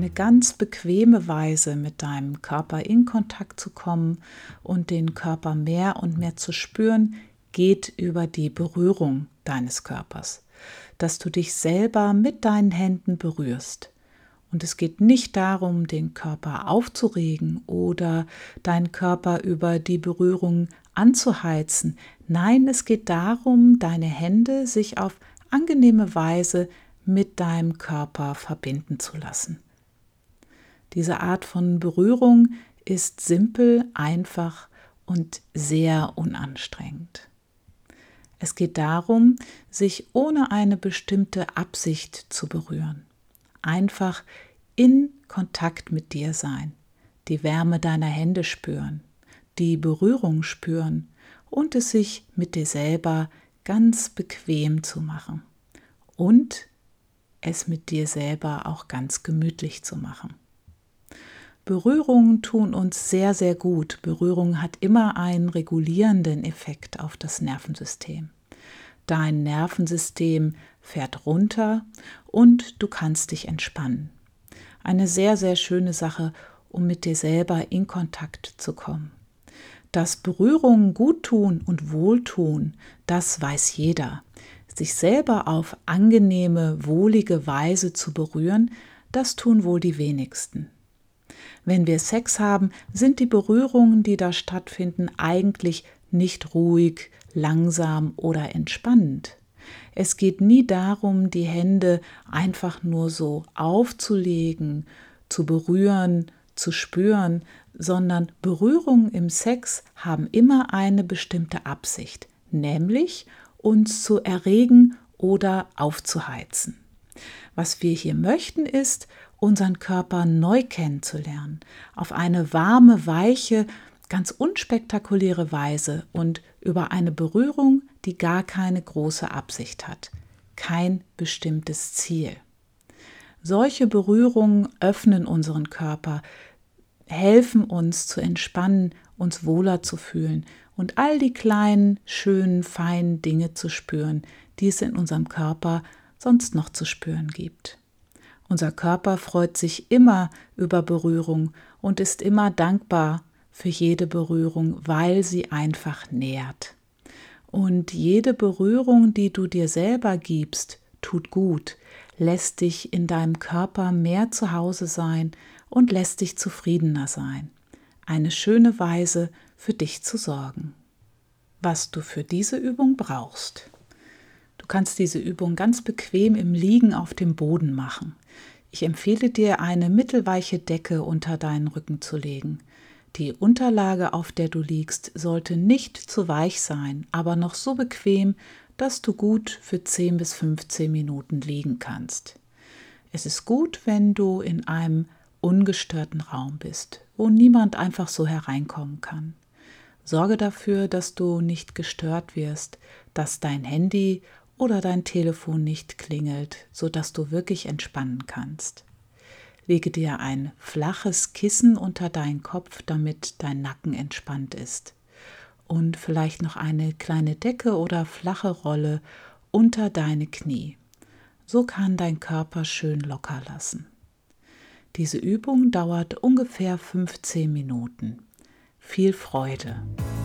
eine ganz bequeme Weise, mit deinem Körper in Kontakt zu kommen und den Körper mehr und mehr zu spüren, geht über die Berührung deines Körpers, dass du dich selber mit deinen Händen berührst. Und es geht nicht darum, den Körper aufzuregen oder deinen Körper über die Berührung anzuheizen. Nein, es geht darum, deine Hände sich auf angenehme Weise mit deinem Körper verbinden zu lassen. Diese Art von Berührung ist simpel, einfach und sehr unanstrengend. Es geht darum, sich ohne eine bestimmte Absicht zu berühren. Einfach in Kontakt mit dir sein, die Wärme deiner Hände spüren, die Berührung spüren und es sich mit dir selber ganz bequem zu machen und es mit dir selber auch ganz gemütlich zu machen. Berührungen tun uns sehr, sehr gut. Berührung hat immer einen regulierenden Effekt auf das Nervensystem. Dein Nervensystem fährt runter und du kannst dich entspannen. Eine sehr, sehr schöne Sache, um mit dir selber in Kontakt zu kommen. Dass Berührungen gut tun und wohltun, das weiß jeder. Sich selber auf angenehme, wohlige Weise zu berühren, das tun wohl die wenigsten. Wenn wir Sex haben, sind die Berührungen, die da stattfinden, eigentlich nicht ruhig, langsam oder entspannend. Es geht nie darum, die Hände einfach nur so aufzulegen, zu berühren, zu spüren, sondern Berührungen im Sex haben immer eine bestimmte Absicht, nämlich uns zu erregen oder aufzuheizen. Was wir hier möchten, ist, unseren Körper neu kennenzulernen, auf eine warme, weiche, ganz unspektakuläre Weise und über eine Berührung, die gar keine große Absicht hat, kein bestimmtes Ziel. Solche Berührungen öffnen unseren Körper, helfen uns zu entspannen, uns wohler zu fühlen und all die kleinen, schönen, feinen Dinge zu spüren, die es in unserem Körper sonst noch zu spüren gibt. Unser Körper freut sich immer über Berührung und ist immer dankbar für jede Berührung, weil sie einfach nährt. Und jede Berührung, die du dir selber gibst, tut gut, lässt dich in deinem Körper mehr zu Hause sein und lässt dich zufriedener sein. Eine schöne Weise, für dich zu sorgen. Was du für diese Übung brauchst. Du kannst diese Übung ganz bequem im Liegen auf dem Boden machen. Ich empfehle dir, eine mittelweiche Decke unter deinen Rücken zu legen. Die Unterlage, auf der du liegst, sollte nicht zu weich sein, aber noch so bequem, dass du gut für 10 bis 15 Minuten liegen kannst. Es ist gut, wenn du in einem ungestörten Raum bist, wo niemand einfach so hereinkommen kann. Sorge dafür, dass du nicht gestört wirst, dass dein Handy oder dein Telefon nicht klingelt, sodass du wirklich entspannen kannst. Lege dir ein flaches Kissen unter deinen Kopf, damit dein Nacken entspannt ist. Und vielleicht noch eine kleine Decke oder flache Rolle unter deine Knie. So kann dein Körper schön locker lassen. Diese Übung dauert ungefähr 15 Minuten. Viel Freude!